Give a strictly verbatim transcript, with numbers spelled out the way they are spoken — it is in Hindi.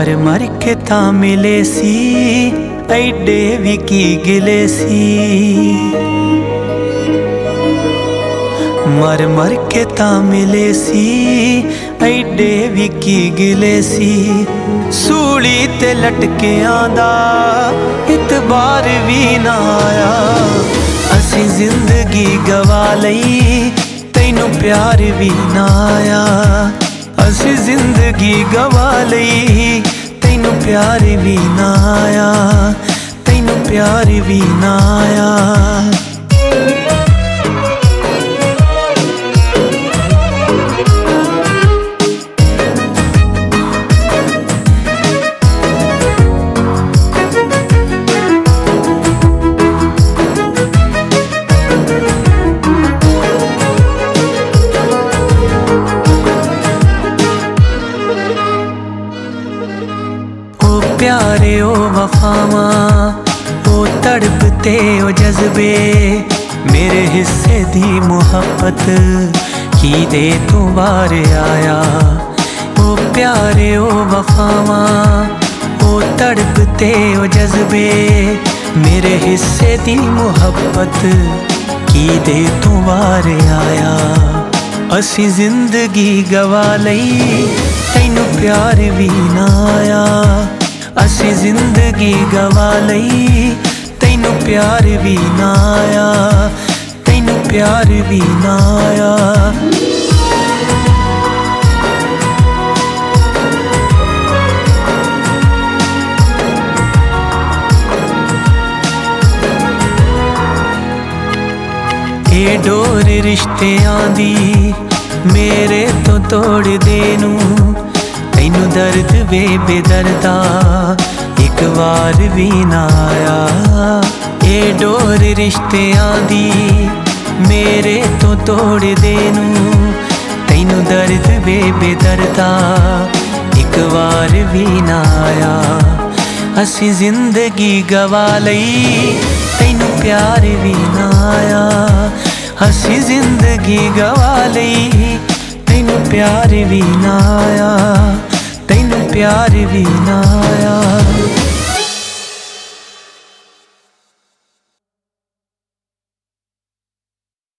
मर मर के ता मिले सी ऐडे भी की गिले सी। मर मर के ता मिले सी ऐडे भी की गिले सी। सूली ते लटके आंदा इतबार भी ना आया। असी जिंदगी गवा लई तैनू प्यार भी ना आया। असी जिंदगी गवा लई तैनू प्यार भी ना आया। तैनू प्यार भी ना आया। प्यारे ओ वफावा ओ तड़पते ओ जज्बे मेरे हिस्से दी मुहब्बत की दे तू बार आया। ओ प्यारे ओ वफावा ओ तड़पते ओ जज्बे मेरे हिस्से दी मुहब्बत की दे तू बार आया। असी जिंदगी गवा लई तैनू प्यार भी ना आया। असी जिंदगी गवा लई तैनू प्यार भी ना आया। तैनू प्यार भी ना आया। ये डोर रिश्तियां दी मेरे तो तोड़ देनू। तैनू दर्द वे बेदर्दा एक बार भी ना आया। ये डोर रिश्तियां दी मेरे तो तोड़ देनू। तैनू दर्द वे बेदर्दा एक बार भी ना आया। असी जिंदगी गवा लई तैनू प्यार भी ना आया। असी जिंदगी गवा लई तैनू प्यार भी ना आया। तैनू प्यार भी ना आया।